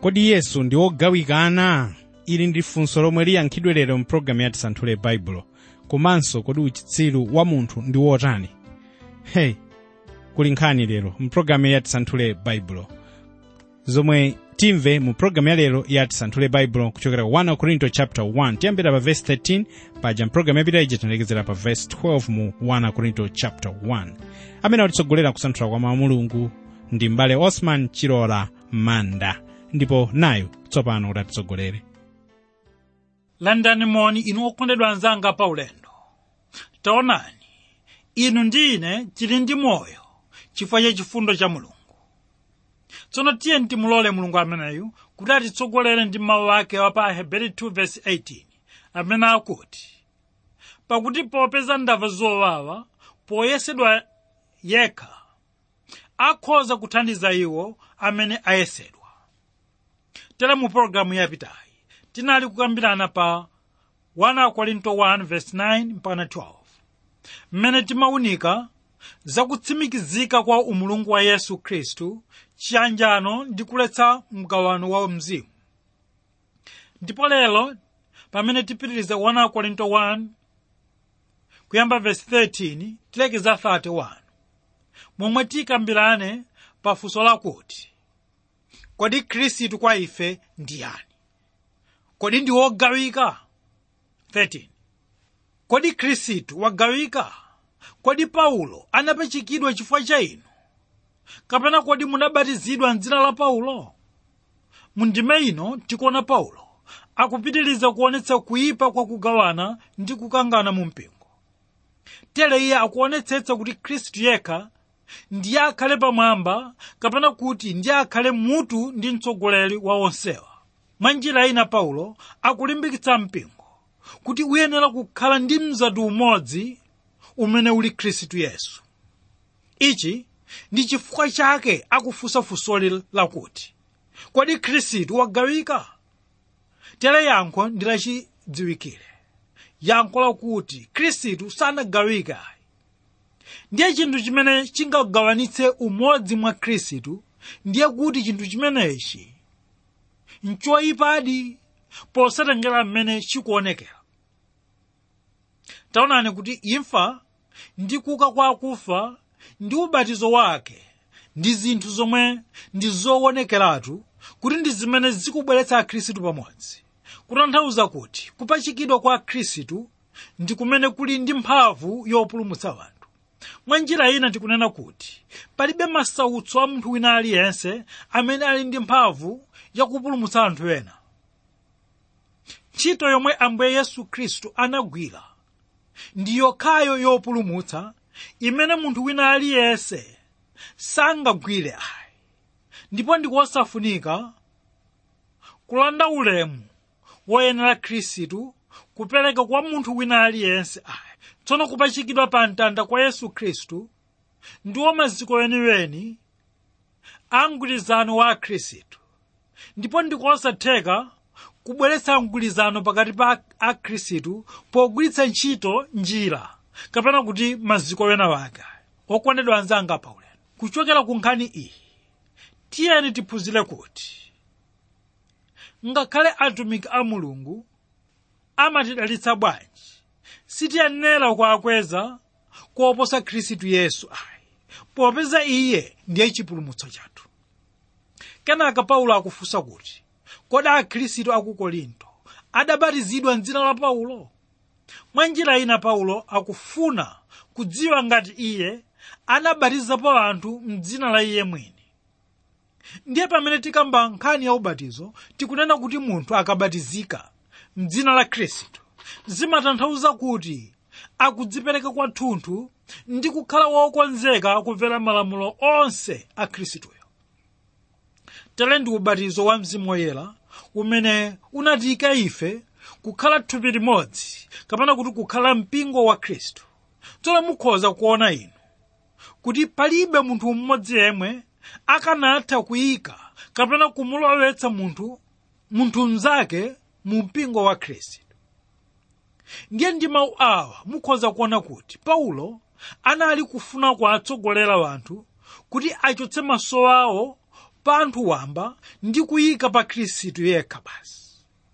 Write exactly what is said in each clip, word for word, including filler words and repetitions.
Kodi Yesu ndi ogawikana? Ili ndi funso lomwe liyankhidwe lero mpulogalamu ya Tisanthule Baibulo. Komanso kodi uchitsiru wa munthu ndi wotani? Hey, kuli nkhani lero mpulogalamu ya Tisanthule Baibulo. Zomwe timve mu pulogalamu ya lero ya Tisanthule Baibulo kuchokera ku first Korinto chapter one. Tiyambira pa verse thirteen, paja mpulogalamu yapita ija tinalekezera pa verse twelve mu first Korinto chapter one. Amene atitsogolera kusanthula kwa mawu a Mulungu ndi m'bale Osman Chilola Manda. Ndipo nayo tsopano kuti atitsogolere. Landani moni inu okondedwa anzanga pa ulendo. Taonani, inu ndi ine tili ndi moyo chifukwa cha chifundo cha Mulungu. Tsono tiyeni timulole Mulungu ameneyu kuti atitsogolere ndi mawu ake wa pa Hebrew two verse eighteen, amene akuti, pakuti popeza ndamva zowawa poyesedwa yekha akhoza kuthandiza iwo amene ayesedwa. Tere mu programu yapitayi tinali kukambirana pa first Korinto one verse nine mpaka twelve, mmene timawunika za kutsimikizika kwa umulungu wa Yesu Khristu, chiyanjano ndi kuletsa mgawano wa mzimu. Ndipo lero pamene tipitiriza first Korinto one kuyamba verse thirteen tilekeza thirty-one, momwe tikambirane pa funso lakuti, kodi Khristu kwa ife ndi yani? Kodi ndi wogawika? thirteen. Kodi Khristu wagawika? Kodi Paulo anapachikidwa chifukwa cha inu? Kapena kodi munabatizidwa m'dzina la Paulo? Mundime ino tikuona Paulo akupitiriza kuonetsa kuyipa kwa kugawana ndi kukangana mu mpingo. Tere iye akuonetsetsa kuti Khristu yekha ndiye akhale pamwamba, kapena kuti ndiye akhale mutu ndi mtsogoleri wa onsewa. Mwa njira ina Paulo akulimbikitsa mpingo kuti uyenera kukhala ndi mzati umodzi umene uli Khristu Yesu. Ichi ndi chifukwa chake akufunsa funsoli lakuti, kodi Khristu wagawika? Tere yankho ndi lachidziwikire. Yankho lakuti Khristu sanagawike. Ndiye chinthu chimene chingagawanitse umodzi mwa Khristu ndiye kuti chinthu chimenechi nchoyipadi posatengera mmene chikuonekera. Taonani kuti imfa ndi kuuka kwa akufa ndi ubatizo wake ndi zinthu zomwe ndi zoonekeratu kuti ndi zimene zikubweretsa Khristu pamodzi. Kutanthauza kuti kupachikidwa kwa Khristu ndi kumene kuli ndi mphamvu yopulumutsa anthu. Mwa njira ina tikunena kuti palibe masautso a munthu wina aliyense amene ali ndi mphamvu yakupulumutsa anthu ena. Ntchito yomwe Ambuye Yesu Khristu anagwira ndi yokhayo yopulumutsa, imene munthu wina aliyense sangagwire ayi. Ndipo ndikosafunika kulanda ulemu woyenera Khristu kupereka kwa munthu wina aliyense ayi. Tsono kupachikidwa pa mtanda kwa Yesu Khristu ndiwo maziko weniweni a mgwirizano wa Khristu. Ndipo ndikosatheka kubweretsa mgwirizano pakati pa Akhristu pogwiritsa ntchito njira kapena kuti maziko wena wake. Okondedwa anzanga pa ulendo, kuchokera ku nkhani iyi tiyeni tiphunzire kuti ngakhale atumiki a Mulungu amatidalitsa bwanji, sitiyenera kuwakweza kuoposa Khristu Yesu ayi, popeza iye ndiye chipulumutso chathu. Kenaka Paulo akufunsa kuti, kodi Akhristu a ku Korinto adabatizidwa m'dzina la Paulo? Mwa njira ina Paulo akufuna kudziwa ngati iye anabatizapo anthu m'dzina la iye mwini. Ndiye pamene tikamba nkhani ya ubatizo tikunena kuti munthu akabatizika m'dzina la Khristu zimatanthauza kuti akudzipereka kwathunthu ndi kukhala wokonzeka kumvera malamulo onse a Khristuyo. Tere ndi ubatizo wa Mzimu Woyera umene unatiyika ife kukhala thupi limodzi, kapena kuti kukhala mpingo wa Khristu. Tsono mukhoza kuona inu kuti palibe munthu mmodzi yemwe akanatha kuyika kapena kumulowetsa munthu munthu mnzake mu mpingo wa Khristu. Ndiye ndi mawu awa mukhoza kuona kuti Paulo anali kufuna kuwatsogolera wanthu kuti achotse maso awo pa anthu wamba ndi kuyika pa khristu yekha basi.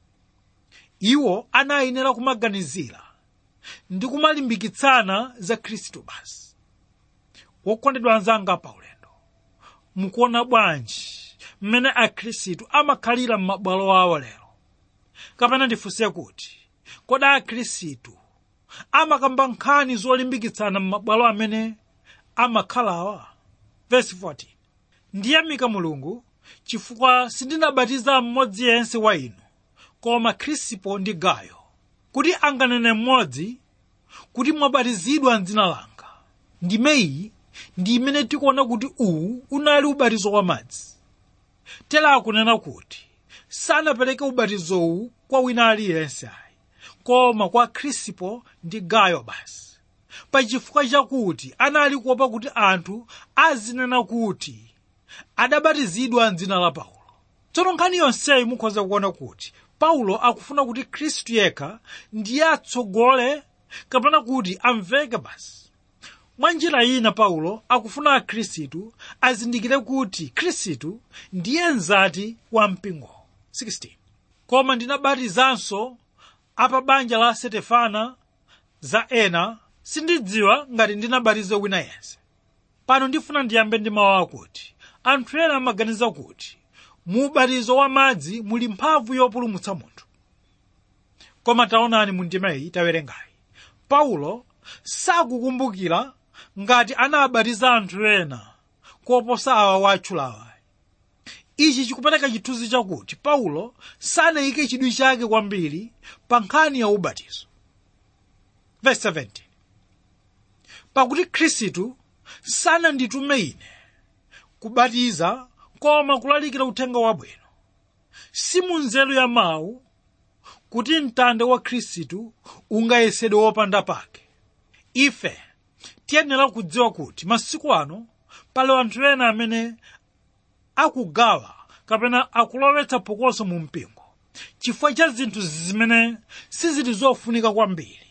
Iwo anayenera kumaganizira ndi kumalimbikitsana za khristu basi. Wokondedwa anzanga pa ulendo, mukuona bwanji mmene akhristu amakhalira m'mabwalo awo lero? Kapena ndifunse kuti kodi akhristu amakamba nkhani zolimbikitsana m'mabwalo amene amakhalawa? Verse fourteen. Ndiyamika Mulungu chifukwa sindinabatiza mmodzi yense wa inu koma Krisipo ndi Gayo, kuti anganene mmodzi kuti mwabatizidwa m'dzina langa. Ndime iyi ndi imene tikuona kuti uwu unali ubatizo wa madzi. Tera akunena kuti sanapereke ubatizowu kwa wina aliyense ayi, koma kwa Krisipo ndi Gayo basi, pachifukwa chakuti anali kuopa kuti anthu azinena kuti adabatizidwa m'dzina la Paulo. Tsono nkhani yonseyi mukhoza kuona kuti Paulo akufuna kuti Khristu yekha ndiye atsogole kapena kuti amveke basi. Mwa njira ina Paulo akufuna akhristu azindikire kuti Khristu ndiye mzati wa mpingo. sixteen. Koma ndinabatizanso apa banja la Stefana za ena, sindidziwa ngati ndinabatiza wina yense. Pano ndifuna ndiyambe ndi mawu akuti anthu ena amaganiza kuti mu ubatizo wa madzi muli mphamvu yopulumutsa munthu. Koma taonani mu ndimeyi tawerengayi, Paulo sakukumbukira ngati anabatiza anthu ena koposa awa watchulawa. Ichi chikupereka chithunzi chakuti Paulo sanayike chidwi chake kwambiri pa nkhani ya ubatizo. Verse seventeen. Pakuti Khristu sananditume ine kubatiza koma kulalikira uthenga wabwino, si mu nzeru ya mawu, kuti mtanda wa Khristu ungayesedwe wopanda pake. Ife tiyenera kudziwa kuti masiku ano pali anthu ena amene akugawa kapena akulowetsa phokoso mu mpingo chifukwa cha zinthu zimene sizili zofunika kwambiri,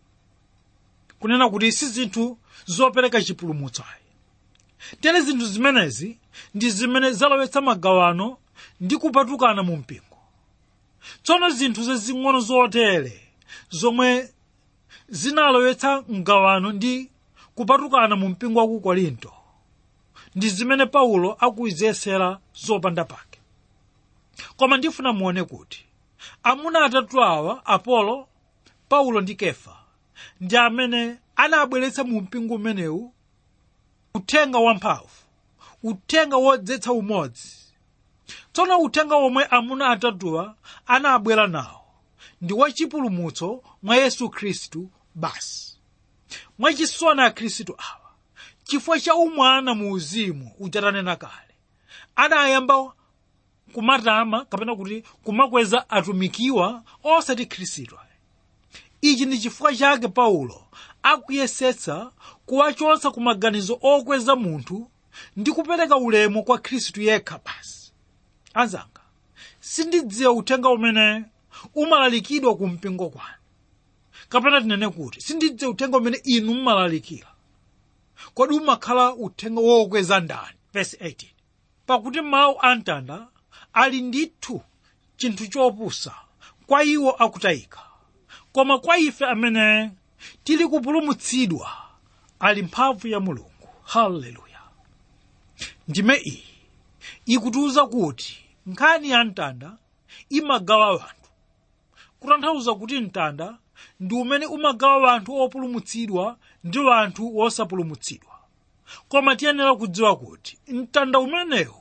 kunena kuti si zinthu zopereka chipulumutso. Tere zinthu zimenezi ndi zimene zalowetsa magawano ndi kupatukana mu mpingo. Tsono zinthu zazing'ono zotere zomwe zinalowetsa mgawano ndi kupatukana mu mpingo wa ku Korinto ndi zimene Paulo akuyizesera zopanda pake. Koma ndifuna muone kuti amuna atatu awa, Apolo, Paulo ndi Kefa, ndi amene anabweretsa mu mpingo umenewu uthenga wamphamvu, uthenga wodzetsa umodzi. Tsono uthenga womwe amuna atatuwa anabwera nawo ndi wachipulumutso mwa Yesu Khristu basi. Mwachisoni akhristu awa, chifukwa cha umwana mu uzimu uchatanena kale, anayamba kumatama kapena kuti kumakweza atumikiwa osati Khristu. Ichi ndi chifukwa chake Paulo akuyesetsa kuwachotsa ku maganizo okweza munthu ndi kupereka ulemu kwa Khristu yekha basi. Anzanga, sindidziwa uthenga umene umalalikidwa ku mpingo kwanu, kapena tinene kuti sindidziwa uthenga umene inu mmalalikira. Kodi umakhala uthenga wokweza ndani? Verse eighteen. Pakuti mawu amtanda ali ndithu chinthu chopusa kwa iwo akutayika, koma kwa ife amene tili kupulumutsidwa ali mphamvu ya Mulungu. Haleluya. Ndime iyi ikutiuza kuti nkhani ya mtanda imagawa wanthu, kutanthauza kuti mtanda ndi umene umagawa wanthu opulumutsidwa ndi wanthu wosapulumutsidwa. Koma tiyenera kudziwa kuti mtanda umenewu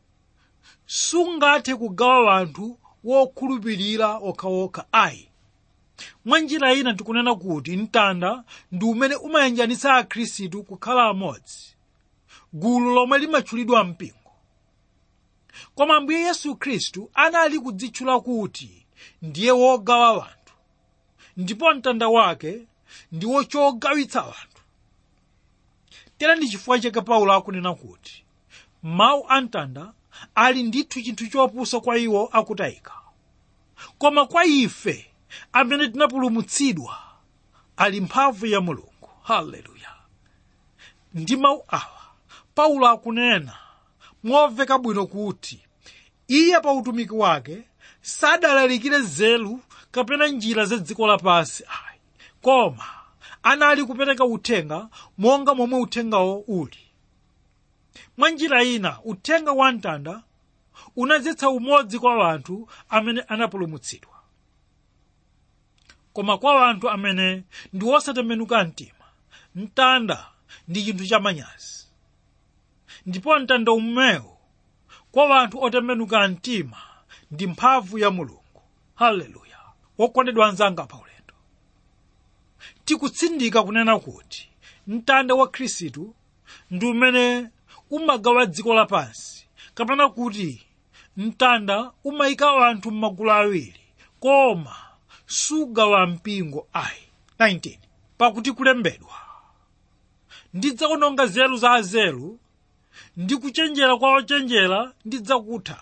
sungathe kugawa wanthu wokhulupirira okhaokha ayi. Mwa njira ina tikunena kuti mtanda ndi umene umayanjanitsa akhristu kukhala amodzi, gulu lomwe limatchulidwa mpingo. Koma Ambuye Yesu Khristu anali kudzitchula kuti ndiye wogawa wanthu, ndipo mtanda wake ndiwo chogawitsa wanthu. Tera ndi chifukwa chake Paulo akunena kuti mawu amtanda ali ndithu chinthu chopusa kwa iwo akutayika, koma kwa ife amene tinapulumutsidwa ali mphamvu ya Mulungu. Haleluya. Ndi mawu awa Paulo akunena momveka bwino kuti iye pa utumiki wake sadalalikire nzeru kapena njira za dziko lapansi ayi, koma anali kupereka uthenga monga momwe uthengawo uli. Mwa njira ina uthenga wa mtanda unadzetsa umodzi kwa anthu amene anapulumutsidwa. Koma kwa anthu amene ndi osatembenuka mtima, mtanda ndi chinthu chamanyazi. Ndipo mtanda umewo kwa anthu otembenuka mtima ndi mphamvu ya Mulungu. Haleluya! Wokondedwa anzanga pa ulendo, tikutsindika kunena kuti mtanda wa Khristu ndi umene umagawa dziko lapansi, kapena kuti mtanda umayika anthu m'magulu awiri koma sugawa mpingo ayi. nineteen Pakuti kulembedwa, ndidzawononga nzeru za anzeru ndi kuchenjera kwa ochenjera ndidzakutha.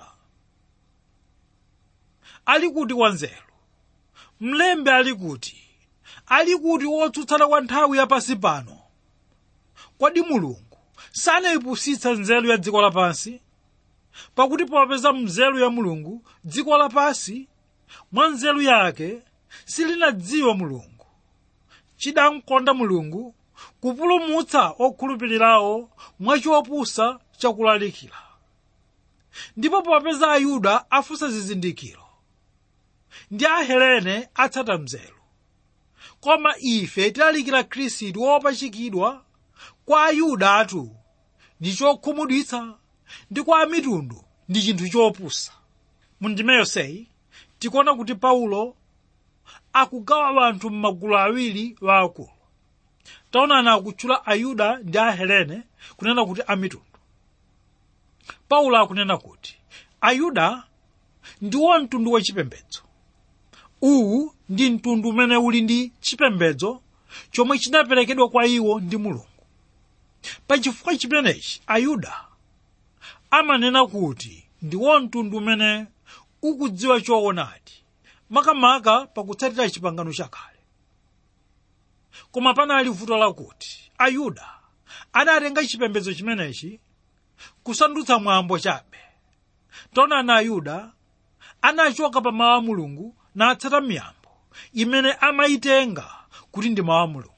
Ali kuti wanzeru? Mlembi ali kuti? Ali kuti wotsutsana kwa nthawi yapansi pano? Kodi Mulungu sanayipusitsa nzeru ya dziko lapansi? Pakuti popeza nzeru ya Mulungu dziko lapansi mwa nzeru yake silinadziwa Mulungu, chidamkonda Mulungu kupulumutsa okhulupirirawo mwachopusa chakulalikira. Ndipo popeza Ayuda afunsa zizindikiro ndi Ahelene atsata nzeru, koma ife tilalikira Khristu wopachikidwa kwa Ayuda atu ndi chokhumudwitsa, ndi kwa amitundu ndi chinthu chopusa. Mundime yonseyi tikuona kuti Paulo akugawa anthu m'magulu awiri waakulu. Taonani akutchula Ayuda ndi Ahelene kunena kuti amitundu. Paulo akunena kuti Ayuda ndiwo mtundu wachipembedzo. Uwu ndi mtundu umene uli ndi chipembedzo chomwe chinaperekedwa kwa iwo ndi Mulungu. Pachifukwa chimenechi Ayuda amanena kuti ndiwo mtundu umene ukudziwa choonadi, makamaka pakutsatira chipangano chakale. Koma panali vuto lakuti Ayuda anatenga chipembedzo chimenechi kusandutsa mwambo chabe. Taonani Ayuda anachoka pa mawu a Mulungu natsata miyambo imene amayitenga kuti ndi mawu a Mulungu.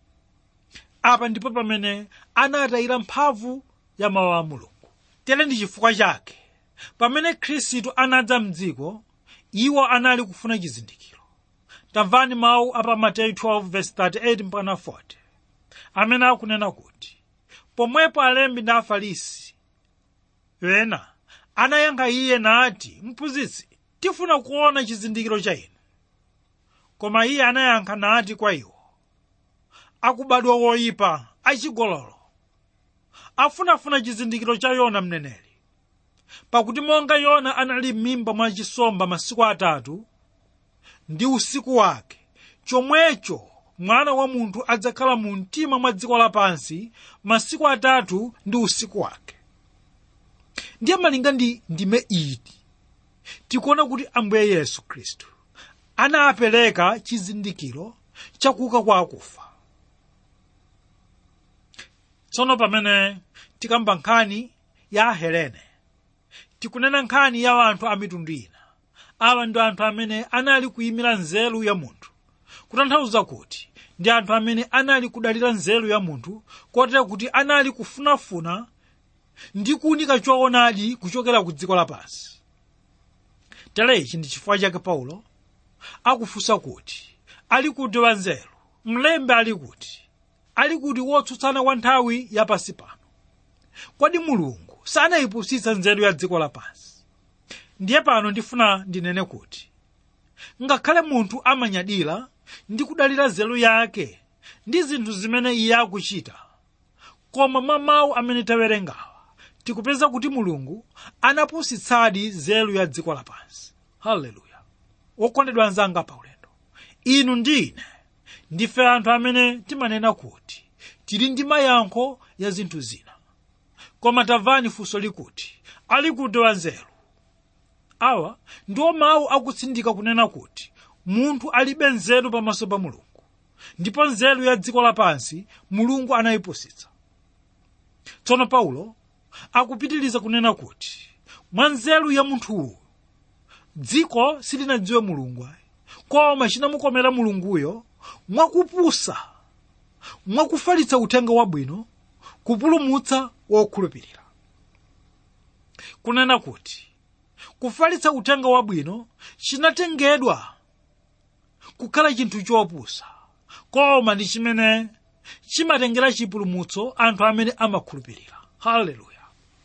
Apa ndipo pamene anatayira mphamvu ya mawu a Mulungu. Tere ndi chifukwa chake pamene Khristu anadza m'dziko, iwo anali kufuna chizindikiro. Tamvani mawu apa Mateyu twelve verse thirty-eight mpaka forty amene akunena kuti pomwepo alembi ndi Afarisi ena anayankha iye nati, Mphunzitsi, tifuna kuona chizindikiro cha inu. Koma iye anayankha nati kwa iwo, akubadwa woyipa, achigololo, afunafuna chizindikiro cha Yona mneneri. Pakuti monga Yona anali m'mimba mwa nsomba masiku atatu ndi usiku wake, chomwecho mwana wa munthu adzakhala mu mtima mwa dziko lapansi masiku atatu ndi usiku wake. Ndiye malinga ndi ndime iyi tikuona kuti Ambuye Yesu Khristu anapereka chizindikiro chakuuka kwa akufa. Tsono pamene tikamba nkhani ya Ahelene, tikunena nkhani ya anthu a mitundu ina. Awa ndi anthu amene anali kuyimira nzeru ya munthu, kutanthauza kuti ndi anthu amene anali kudalira nzeru ya munthu kotera kuti anali kufunafuna ndi kuunika choonadi kuchokera ku dziko lapansi. Tere ichi ndi chifukwa chake Paulo akufunsa kuti ali kuti wanzeru? Mlembi ali kuti? Ali kuti wotsutsana kwa nthawi yapansi pano? Kodi Mulungu sanayipusitsa nzeru ya dziko lapansi? Ndiye pano ndifuna ndinene kuti ngakhale munthu amanyadira ndi kudalira nzeru yake ndi zinthu zimene iye akuchita, koma mwa mawu amene tawerengawa tikupeza kuti Mulungu anapusitsadi nzeru ya dziko lapansi. Haleluya! Wokondedwa anzanga pa ulendo, inu ndine ndife anthu amene timanena kuti tili ndi mayankho ya zinthu zina. Koma tamvani funso likuti ali kuti wanzeru? Awa ndiwo mawu akutsindika kunena kuti munthu alibe nzeru pamaso pa Mulungu, ndipo nzeru ya dziko lapansi Mulungu anayipusitsa. Tsono Paulo akupitiriza kunena kuti mwa nzeru ya munthuwu dziko silinadziwe mulungu, koma chinamukomera mulunguyo mwakupusa, mwakufalitsa uthenga wabwino kupulumutsa wokhulupirira. Kunena kuti kufalitsa uthenga wabwino chinatengedwa kukhala chinthu chopusa, koma ndi chimene chimatengera chipulumutso anthu amene amakhulupirira. Haleluya.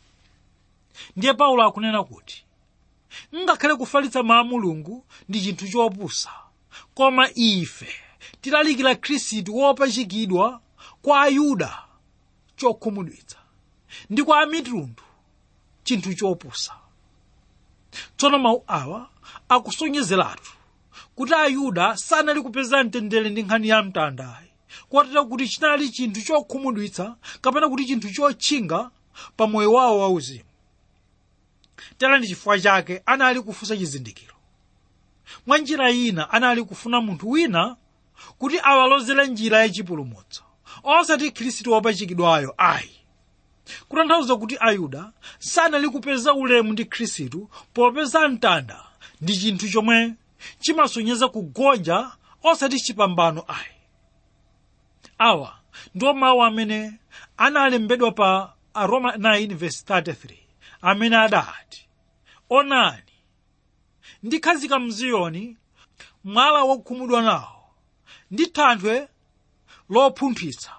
Ndiye Paulo akunena kuti ngakhale kufalitsa mawu a Mulungu ndi chinthu chopusa, koma ife tilalikira Khristu wopachikidwa kwa Ayuda chokhumudwitsa, ndi kwa amitundu chinthu chopusa. Tsono mawu awa akusonyezeratu kuti Ayuda sanali kupeza mtendere ndi nkhani ya mtandayi, kotero kuti chinali chinthu chokhumudwitsa kapena kuti chinthu chotchinga pa moyo wawo wauzimu. Tera ndi chifukwa chake anali kufunsa chizindikiro. Mwa njira ina anali kufuna munthu wina kuti awalozere njira ya chipulumutso, osati Khristu wopachikidwayo ayi. Kutanthauza kuti Ayuda sanali kupeza ulemu ndi Khristu popeza mtanda ndi chinthu chomwe chimasonyeza kugonja osati chipambano ayi. Awa ndiwo mawu amene analembedwa pa Aroma nine verse thirty-three, amene adati, onani ndikhazika m'Ziyoni mwala wokhumudwa nawo ndi thanthwe lopunthwitsa,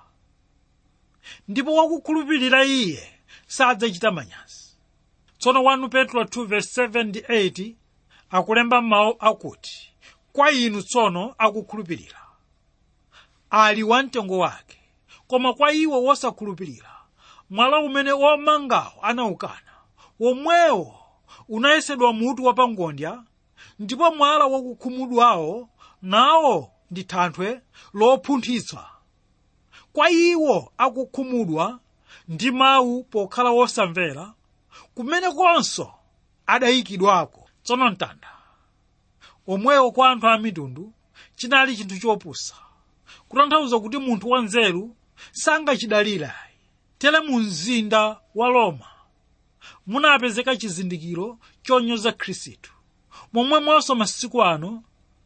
ndipo wakukhulupirira iye sadzachita manyazi. Tsono first Petro two verse seven ndi eight akulemba mawu akuti, kwa inu tsono akukhulupirira ali wamtengo wake, koma kwa iwo wosakhulupirira mwala umene womangawo anaukana, womwewo unayesedwa mutu wapangondya, ndipo mwala wakukhumudwawo nawo ndi thanthwe lopunthwitsa. Kwa iwo akukhumudwa ndi mawu pokhala wosamvera, kumene konso adayikidwako. Tsono mtanda omwewo kwa anthu a mitundu chinali chinthu chopusa, kutanthauza kuti munthu wanzeru sangachidalira. Tere mu mzinda wa Roma munapezeka chizindikiro chonyoza Khristu, momwemonso masiku ano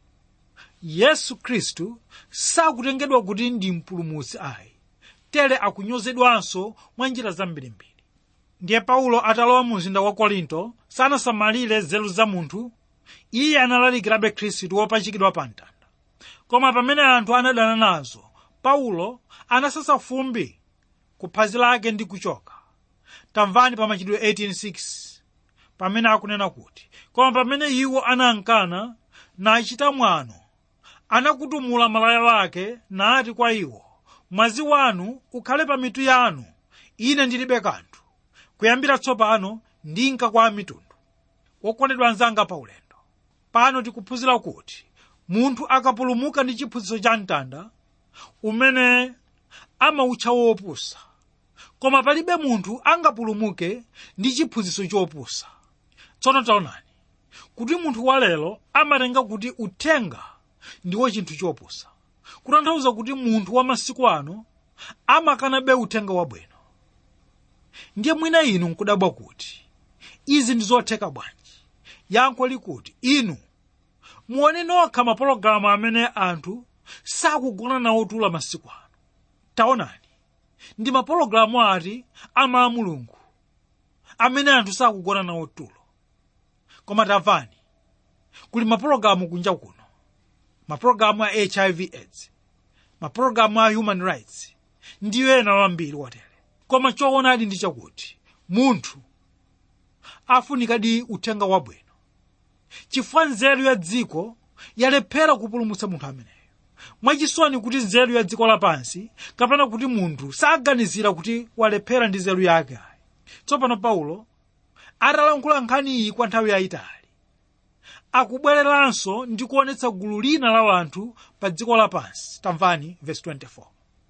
Yesu Khristu sakutengedwa kuti ndi mpulumutsi ayi, tere akunyozedwanso mwa njira zambirimbiri. Ndiye Paulo atalowa mu mzinda wa Korinto sanasamalire nzeru za munthu, iye analalikirabe Khristu wopachikidwa pa mtanda. Koma pamene anthu anadana nazo, Paulo anasasa fumbi ku phazi lake ndi kuchoka. Tamvani pa Machitidwe eighteen six pamene akunena kuti, koma pamene iwo anankana nachita mwano, anakutumula malaya wake nati kwa iwo, mwazi wanu ukhale pa mitu yanu, ine ndilibe kanthu. Kuyambira tsopano ndinka kwa mitundu. Wokondedwa anzanga pa ulendo, pano tikuphunzira kuti munthu akapulumuka ndi chiphunzitso cha mtanda umene amautcha wopusa, koma palibe munthu angapulumuke ndi chiphunzitso chopusa. Tsono taonani kuti munthu walero amatenga kuti uthenga ndiwo chinthu chopusa, kutanthauza kuti munthu wa masiku ano amakanabe uthenga wabwino. Ndiye mwina inu nkudabwa kuti izi ndizotheka bwanji. Yankho likuti inu muone nokha mapulogalamu amene anthu sakugona nawo tulo masiku ano. Taonani, ndi mapulogalamu ati ama a Mulungu amene anthu sakugona nawo tulo. Koma tamvani, kuli mapulogalamu kunja kuno, mapulogalamu a H I V AIDS, mapulogalamu a human rights, ndiyo ena wambiri wotere. Koma choonadi ndi chakuti munthu afunikadi uthenga wabwino, chifukwa nzeru ya dziko yalephera kupulumutsa munthu ameneyo. Mwachisoni kuti nzeru ya dziko lapansi kapena kuti munthu saganizira kuti walephera ndi nzeru yake. Tsopano Paulo atalankhula nkhani iyi kwa nthawi yayitali, akubwereranso ndi kuonetsa gulu lina la anthu pa dziko lapansi. Tamvani verse twenty-four.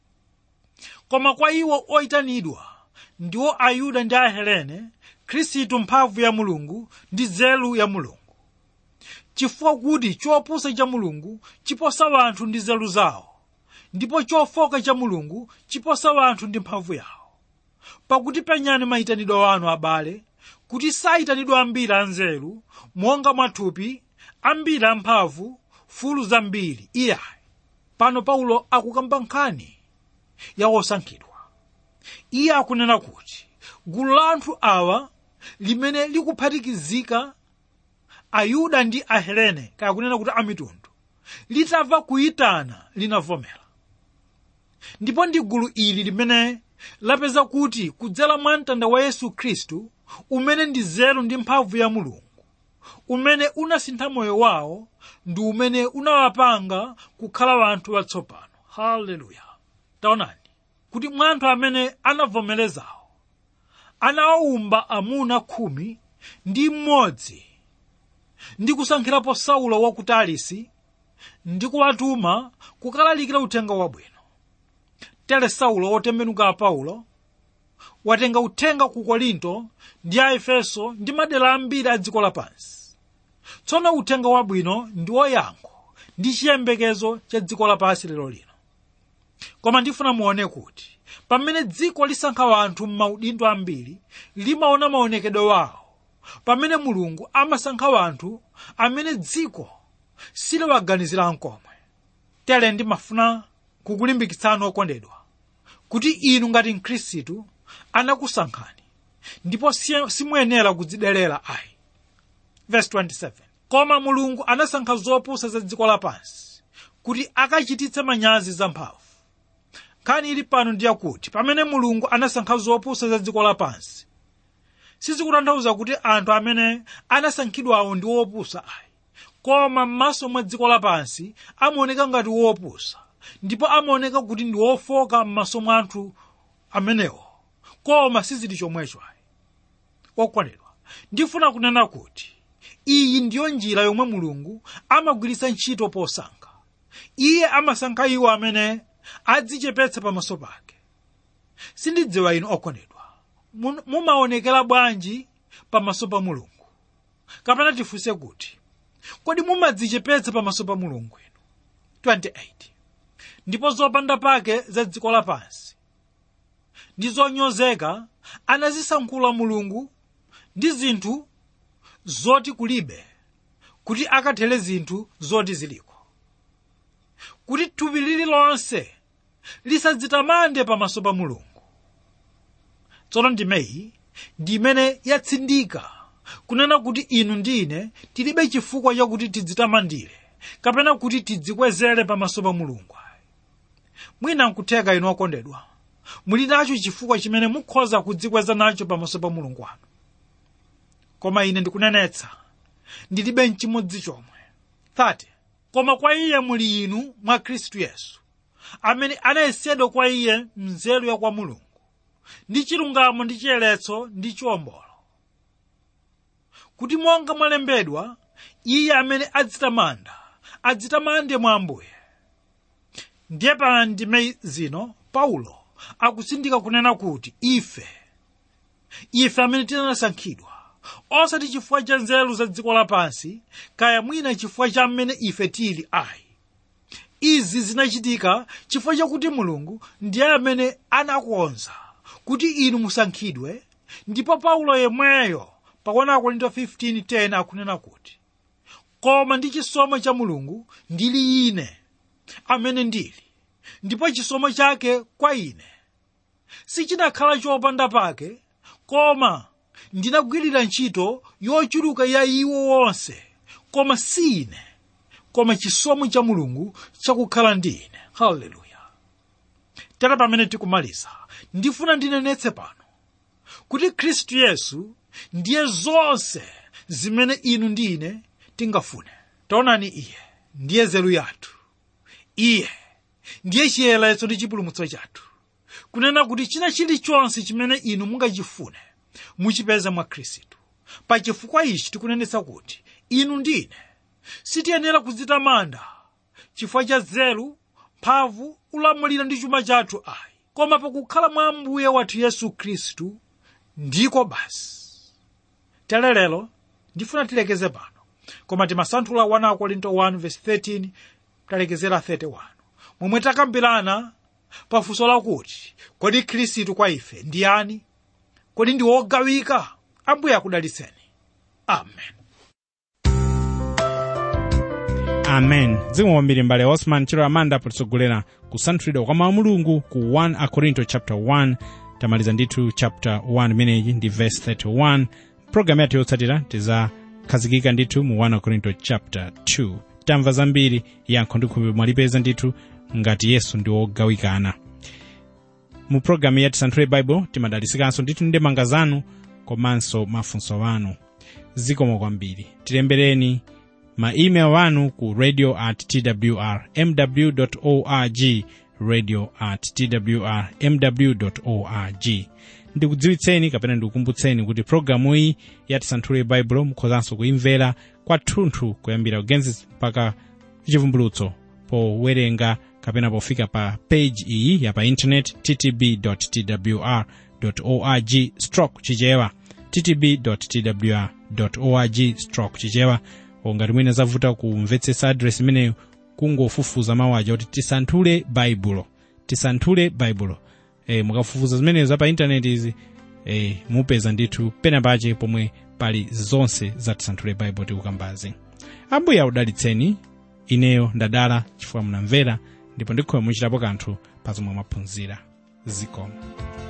Koma kwa iwo oyitanidwa, ndiwo Ayuda ndi Ahelene, Khristu mphamvu ya Mulungu ndi nzeru ya Mulungu. Chifukwa kuti chopusa cha Mulungu chiposa wanthu ndi nzeru zawo, ndipo chofoka cha Mulungu chiposa wanthu ndi mphamvu yawo. Pakuti penyani mayitanidwe anu abale, kuti sayitanidwa ambiri anzeru, monga mwathupi, ambiri amphamvu, fulu zambiri. Iyayi, pano Paulo akukamba nkhani ya osankhidwa. Iye akunena kuti gulu la anthu awa limene likuphatikizika Ayuda ndi Ahelene, kaya kunena kuti amitundu, litamva kuyitana linavomera. Ndipo ndi gulu ili limene lapeza kuti kudzera mwa mtanda wa Yesu Khristu, umene ndi nzeru ndi mphamvu ya Mulungu, umene unasintha moyo wawo, ndi umene unawapanga kukhala anthu watsopano. Haleluya! Taonani kuti mwa anthu amene anavomerezawo, anawumba amuna khumi ndi mmodzi, ndi kusankhirapo Saulo wa ku Tarisi, ndi kuwatuma kukalalikira uthenga wabwino. Tere Saulo wotembenuka Paulo watenga uthenga ku Korinto ndi a Efeso ndi madera ambiri a dziko lapansi. Tsono uthenga wabwino ndi woyankho ndi chiyembekezo cha dziko lapansi lero lino. Koma ndifuna muone kuti pamene dziko lisankha anthu m'maudindo ambiri, limaona maonekedwe wawo, pamene Mulungu amasankha anthu amene dziko siliwaganizira nkomwe. Tere ndimafuna kukulimbikitsani okondedwa kuti inu ngati Mkhristu anakusankhani, ndipo simuyenera kudzidelera ayi. Verse twenty-seven. Koma Mulungu anasankha zopusa za dziko lapansi kuti akachititse manyazi zamphamvu. Nkhani ili pano ndi yakuti pamene Mulungu anasankha zopusa za dziko lapansi, sizikutanthauza kuti anthu amene anasankhidwawo ndi wopusa ayi, koma m'maso mwa dziko lapansi amaoneka ngati wopusa, ndipo amaoneka kuti ndi wofoka m'maso mwa anthu amenewo, koma sizili chomwecho ayi. Okondedwa, ndifuna kunena kuti iyi ndiyo njira yomwe Mulungu amagwiritsa ntchito posankha. Iye amasankha iwo amene adzichepetsa pamaso pake. Sindidziwa inu okondedwa, mumaonekera bwanji pamaso pa Mulungu? Kapena tifunse kuti kodi mumadzichepetsa pamaso pa Mulungu inu? twenty-eight. Ndipo zopanda pake za dziko lapansi ndi zonyozeka anazisankhula Mulungu ndi zinthu zoti kulibe, kuti akathere zinthu zoti ziliko, kuti thupi lililonse lisadzitamande pamaso pa Mulungu. Tsono ndimeyi ndi imene yatsindika kunena kuti inu ndi ine tilibe chifukwa chakuti tidzitamandire kapena kuti tidzikwezere pamaso pa Mulungu. Mwina nkutheka inu okondedwa muli nacho chifukwa chimene mukhoza kudzikweza nacho pamaso pa Mulungu wanu. Koma ine ndikunenetsa ndilibe nchimodzi chomwe. thirty. Koma kwa iye muli inu mwa Khristu Yesu, amene anayesedwa kwa iye nzeru ya kwa Mulungu, ndi chilungamo ndi chiyeretso ndi chiwombolo. Kuti monga mwalembedwa, iye amene adzitamanda, adzitamande mwa Ambuye. Ndiye pa ndime zino Paulo akusindika kunena kuti ife, ife amene tinasankhidwa, osati chifukwa cha nzeru za dziko lapansi, kaya mwina chifukwa cha mmene ife tili ayi. Izi zinachitika chifukwa chakuti Mulungu ndiye amene anakonza kuti inu musankhidwe. Ndipo Paulo yemweyo pa Korinto fifteen ten akunena kuti koma ndi chisomo cha Mulungu ndili ine amene ndili, ndipo chisomo chake kwa ine sichinakhala chopanda pake, koma ndinagwirira ntchito yochuluka ya iwo wonse, koma si ine, koma chisomo cha Mulungu chakukhala ndi ine. Haleluya! Tera pamene tikumaliza, ndifuna ndinenetse pano kuti Khristu Yesu ndiye zonse zimene inu ndi ine tingafune. Taonani, iye ndiye nzeru yathu, iye ndiye chiyeretso ndi chipulumutso chathu, kunena kuti china chilichonse chimene inu mungachifune muchipeza mwa Khristu. Pa chifukwa ichi tikunenetsa kuti inu ndi ine sitiyenera kudzitamanda chifukwa cha nzeru, mphamvu, ulamuliro ndi chuma chathu ayi, koma pakukhala mwa Ambuye wathu Yesu Khristu ndiko basi. Tere lero ndifuna tilekeze pano, koma timasanthula one Korinto one verse thirteen talekezera thirty-one, momwe takambirana pafunso lakuti kodi khristu kwa ife ndi yani, kodi ndi wogawika? Ambuye akudalitseni. Amen. Amen. Zikomo kwambiri mbale Osman Chiro Amanda potitsogolera kusanthulidwa kwa mawu a Mulungu ku first Akorinto chapter one. Tamaliza ndithu chapter one meneyi ndi verse thirty-one. Programu yathu yotsatira tizakhazikika ndithu mu first Akorinto chapter two. Tamva zambiri, yankho ndikhulupirira mwalipeza ndithu ngati Yesu ndi wogawikana. Mu programu ya Tisanthule Bible timadalisikanso ndithu ndemanga zanu komanso mafunso anu. Zikomo kwambiri. Tilembereni ma email wanu ku radio at t w r m w dot org, radio at t w r m w dot org. Ndikudziwitseni kapena ndikukumbutseni kuti programu iyi ya Tisanthule Bible mukhozanso kuimvera kwathunthu kuyambira Genesis mpaka chivumbulutso powerenga kapena pofika pa page iyi ya pa internet t t b dot t w r dot org stroke chichewa, t t b dot t w r dot org stroke chichewa. Ngati mwina zavuta kumvetsetsa address imeneyo, kungofufuza mawu aja kuti Tisanthule Bible, Tisanthule Bible. E, mukafufuza zimenezo za pa internet izi, e, mupeza ndithu pena pache pomwe pali zonse za Tisanthule Bible tikukambazi. Ambuye akudalitseni. Ineyo ndadala chifukwa munamvera ndipo ndikhoya muchitapo kanthu pa zomwe mwaphunzira. Zikomo.